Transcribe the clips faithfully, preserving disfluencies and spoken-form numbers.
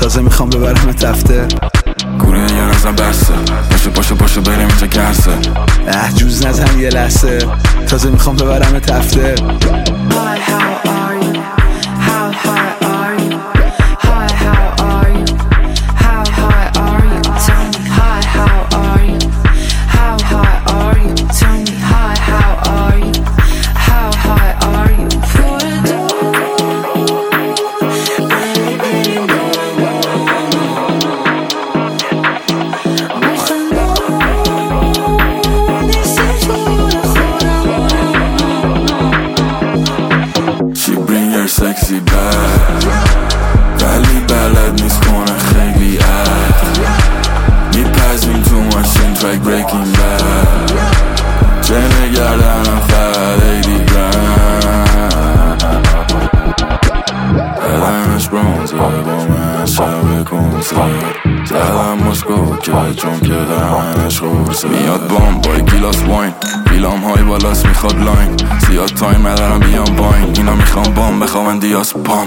تازه میخوام ببرم تفته گوره یه نزم بسته پاشو پاشو پاشو بریم اینجا گرسه اه جوز نزن یه لحظه تازه میخوام ببرم تفته Hi, how are you? How high are you? Hi, how are you? How high are you? Tell me, hi, how are you? How high are you? Tell me, hi, how are you? How high are you? Put it down, baby, no. She bring her sexy back ولی بلد نیست کنه خیلی عد میپذیم تو ماشین ترک breaking bad چنه گردنم فقط ایدی گرم بدنش برونزه با من شب کنسه زدم مسکو که چون که دهنش خورسه میاد بام با گیلاس واین بیلام های بالاست میخواد لاین زیاد تایم ندارم بیام باین اینا میخوام بام بخوام دیاس پام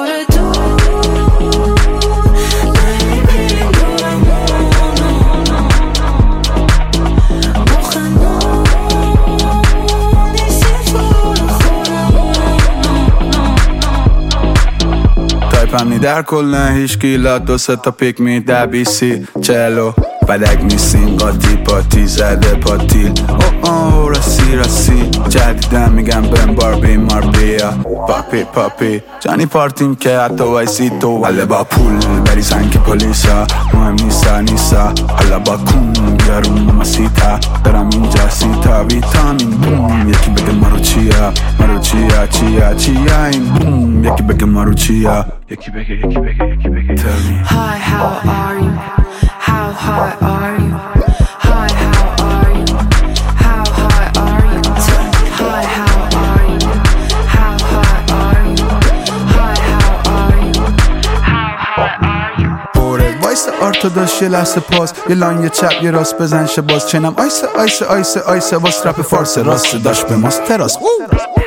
تایپم در کل نه هیچ گیلا دو سه تا پیک می ده بیسی چلو بدک نیستیم قاطی پاتی زده پاتیل او او رسی رسی جدیدن میگم بهم باربی مار بیا پاپی پاپی جانی پارتیم که حتی وایسی تو حالا با پول بری سنگ پلیسا مهم نیستا نیستا حالا با کون بیارون ممسیتا برم اینجا سیتا ویتامین بوم یکی بگه مارو چیا مارو چیا چیا چیا این بوم یکی بگه مارو چیا یکی بگه یکی بگه یکی بگه Tell me Hi, how are you? How high are you? Hi, how are you? How high are you? Tell me, hi, how are you? How high are you? Hi, how are you? How high are you? بوره وایس ارتوداش یه لحظه پاس یه لان یه چپ یه راست بزن شه باز چنم آیسه آیسه آیسه آیسه واس رپ فارس راست داشت به ماست تراس